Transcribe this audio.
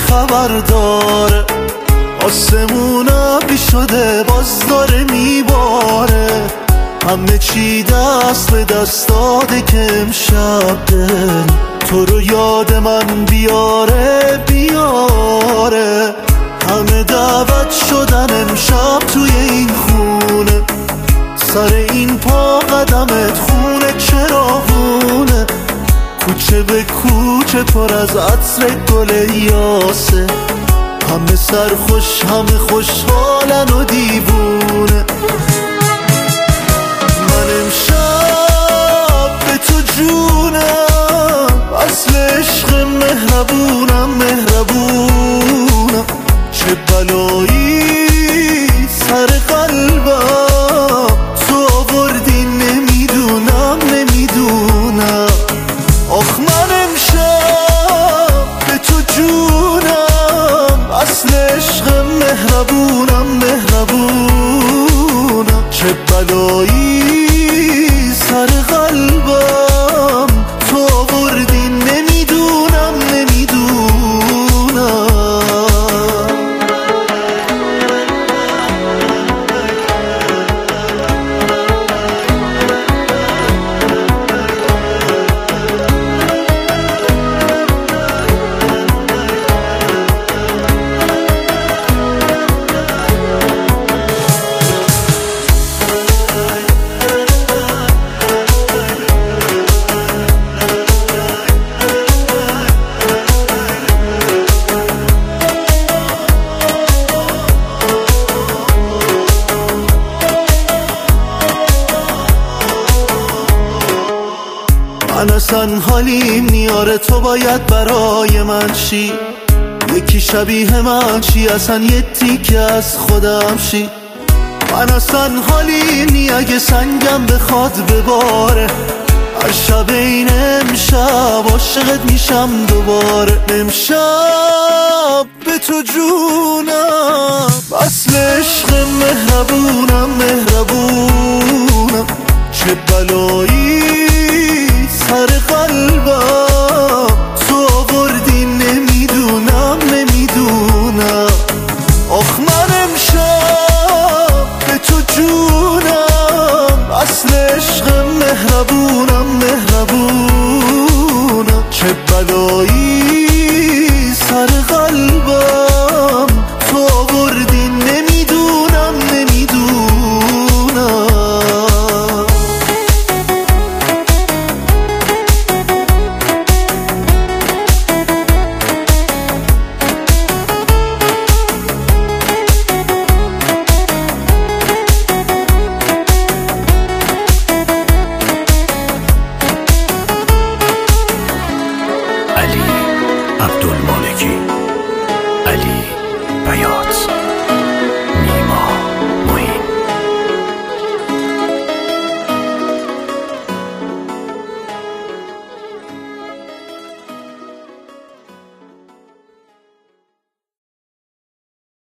خبر داره، آسمون ابری شده باز داره میباره، همه چی دست به دست داده که امشب دل تو رو یاد من بیاره بیاره. همه دعوت شدن امشب توی این خونه، سر این پا قدمت خونه چراغونه، کوچه به کوچه پر از عطر گل یاسه، همه سرخوش همه خوشحالن و دیوونه. من امشب به تو جونم، اصل عشق مهربونم مهربونم، چه بلایی سر قلبم تو آوردی نمیدونم نمیدونم. آخ من امشب به تو جونم، اصل عشق مهربونم مهربونم، چه بلایی سر قلبم تو آوردی نمیدونم نمیدونم. من اصلا حالیم نیاره تو باید برای من شی، یکی شبیه من شی، اصلا یه تیکه از خودم شی. من اصلا حالیم نی اگه سنگم بخواد بباره، هر شب این امشب عاشقت میشم دوباره. امشب به تو جونم، اصل عشق مهربونم مهربونم، چه بلایی سر قلبم